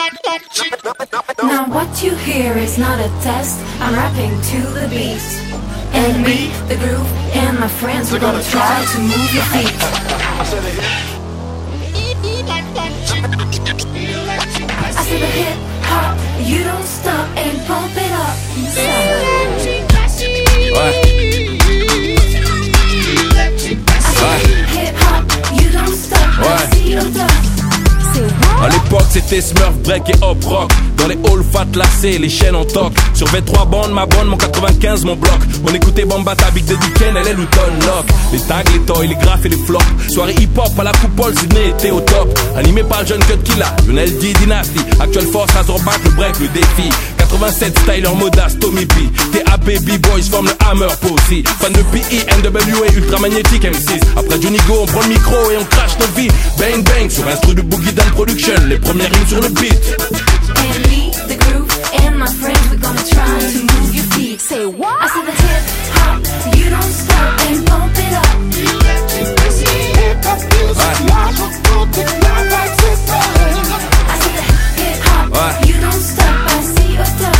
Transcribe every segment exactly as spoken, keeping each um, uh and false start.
Now what you hear is not a test. I'm rapping to the beat. And me, the groove, and my friends, we're gonna try to move your feet. I said the hip hop, you don't stop and pump it up. Ouais. I said hip hop, you don't stop. Ouais. See you stop. À l'époque c'était Smurf, break et hop rock. Dans les halls fat lacés, les chaînes en toc. Sur vingt-trois bandes, ma bande, mon quatre-vingt-quinze, mon bloc. On écoutait Bambata, Big Daddy Kane, L L ou Don Lock. Les tags, les toys, les graphes et les flops. Soirée hip-hop à la coupole, Sydney était au top. Animé par le jeune Cut Killa, Lionel D, Dynasty. Actuelle force, Razorback, le break, le défi. quatre-vingt-sept, Styler, Modas, Tommy B. T A B, B-Boys forment le Hammer Posse. Fan de P I, N W A, Ultra Magnétique, M six. Après Johnny Go, on prend le micro et on crash nos vies. Bang bang, sur instru de Boogie Down Production. Les premières rimes sur le beat. And me, the groove, and my friends, we're gonna try to move your feet. Say what? I said the hip hop, you don't stop and pump it up. I said the hip hop, you don't stop, I see your top.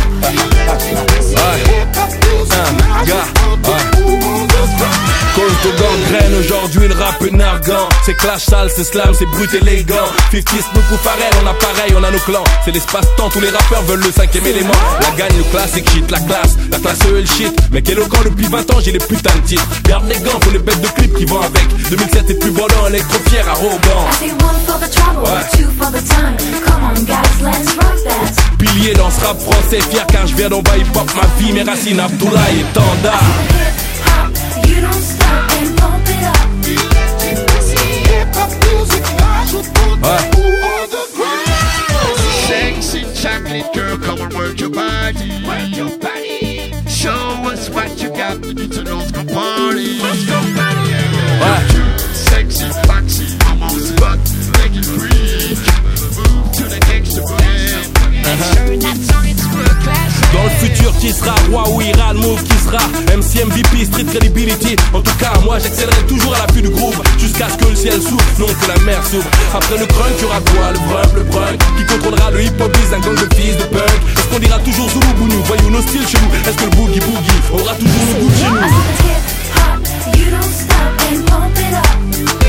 Cause de gangrène, aujourd'hui le rap est narguant. C'est clash sale, c'est slam, c'est brut élégant. cinquante Snoop ou Pharrell, on a pareil, on a nos clans. C'est l'espace-temps, tous les rappeurs veulent le cinquième élément. La gagne, le classique shit, la classe, la classe eux et le shit. Mec éloquent depuis vingt ans, j'ai les putains de titres. Garde les gants pour les bêtes de clips qui vont avec. deux mille sept est plus volant, électro-fier, arrogant. I say one for the trouble, Ouais. two for the time. Come on guys, let's rock that. Pilier dans ce rap français, fier car je viens d'en bas hip-hop. Ma vie, mes racines, Abdoulaye et Tanda. Hip hop, you don't stop and pump it up. Ouais. Sexy chocolate girl, come and work your body. Work your body. Show us what you got. We need to know let's go party. Let's go party. Ouais. Sexy, foxy, I'm on the spot. Make it free. Move to the gangster band. Dans le futur qui sera roi ou ira le move qui sera M C M V P, street credibility. En tout cas moi j'accélérerai toujours à l'appui du groove jusqu'à ce que le ciel s'ouvre, non que la mer s'ouvre. Après le crunk tu auras quoi? Le brunk, le brunk qui contrôlera le hip hop biz, un gang de fils de punk. Est-ce qu'on dira toujours Zulu Bougnou, voyons nos styles chez nous? Est-ce que le boogie boogie aura toujours le goût de chez nous? I said hip hop, you don't stop and pump it up.